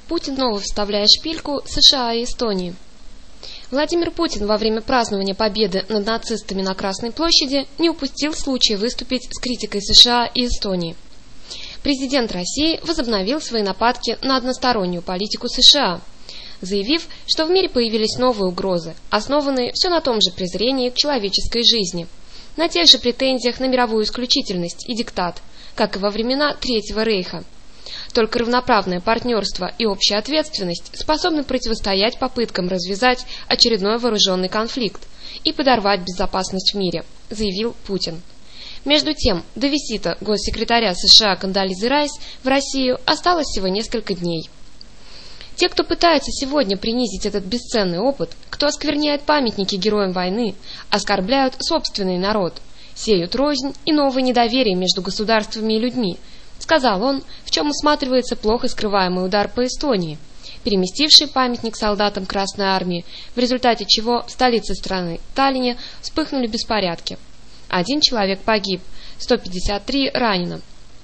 Путин снова вставляет шпильку США и Эстонии. Владимир Путин во время празднования победы над нацистами на Красной площади не упустил случая выступить с критикой США и Эстонии. Президент России возобновил свои нападки на одностороннюю политику США, заявив, что в мире появились новые угрозы, основанные все на том же презрении к человеческой жизни, на тех же претензиях на мировую исключительность и диктат, как и во времена Третьего Рейха. Только равноправное партнерство и общая ответственность способны противостоять попыткам развязать очередной вооруженный конфликт и подорвать безопасность в мире, заявил Путин. Между тем, до визита госсекретаря США Кондолизы Райс в Россию осталось всего несколько дней. Те, кто пытается сегодня принизить этот бесценный опыт, кто оскверняет памятники героям войны, оскорбляют собственный народ, сеют рознь и новое недоверие между государствами и людьми, сказал он, в чем усматривается плохо скрываемый удар по Эстонии, переместивший памятник солдатам Красной Армии, в результате чего в столице страны, Таллине, вспыхнули беспорядки. 1 человек погиб, 153 ранено.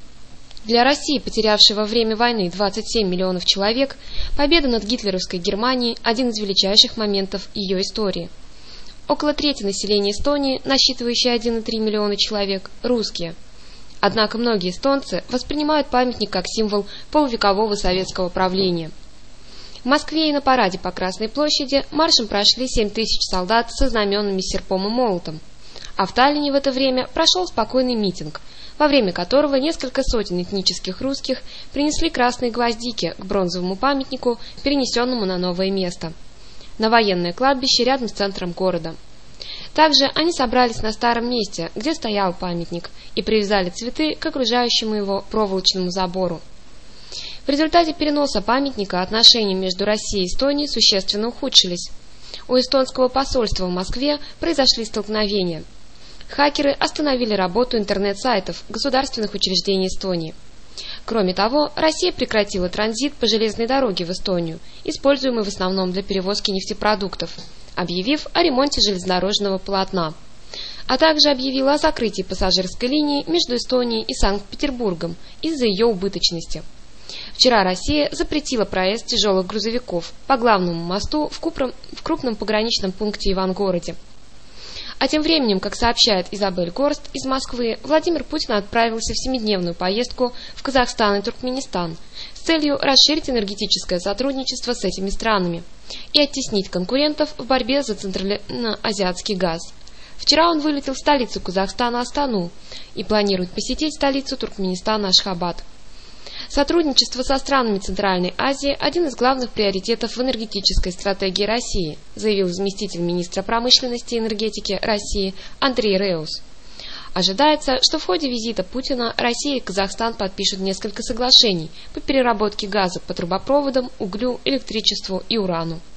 Для России, потерявшей во время войны 27 миллионов человек, победа над гитлеровской Германией – один из величайших моментов ее истории. Около трети населения Эстонии, насчитывающее 1,3 миллиона человек, русские. Однако многие эстонцы воспринимают памятник как символ полувекового советского правления. В Москве и на параде по Красной площади маршем прошли 7 тысяч солдат со знаменами, серпом и молотом. А в Таллине в это время прошел спокойный митинг, во время которого несколько сотен этнических русских принесли красные гвоздики к бронзовому памятнику, перенесенному на новое место, на военное кладбище рядом с центром города. Также они собрались на старом месте, где стоял памятник, и привязали цветы к окружающему его проволочному забору. В результате переноса памятника отношения между Россией и Эстонией существенно ухудшились. У эстонского посольства в Москве произошли столкновения. Хакеры остановили работу интернет-сайтов государственных учреждений Эстонии. Кроме того, Россия прекратила транзит по железной дороге в Эстонию, используемый в основном для перевозки нефтепродуктов, объявив о ремонте железнодорожного полотна, а также объявила о закрытии пассажирской линии между Эстонией и Санкт-Петербургом из-за ее убыточности. Вчера Россия запретила проезд тяжелых грузовиков по главному мосту в крупном пограничном пункте Ивангороде. А тем временем, как сообщает Изабель Горст из Москвы, Владимир Путин отправился в 7-дневную поездку в Казахстан и Туркменистан с целью расширить энергетическое сотрудничество с этими странами и оттеснить конкурентов в борьбе за центральноазиатский газ. Вчера он вылетел в столицу Казахстана Астану и планирует посетить столицу Туркменистана Ашхабад. Сотрудничество со странами Центральной Азии – один из главных приоритетов в энергетической стратегии России, заявил заместитель министра промышленности и энергетики России Андрей Реус. Ожидается, что в ходе визита Путина Россия и Казахстан подпишут несколько соглашений по переработке газа по трубопроводам, углю, электричеству и урану.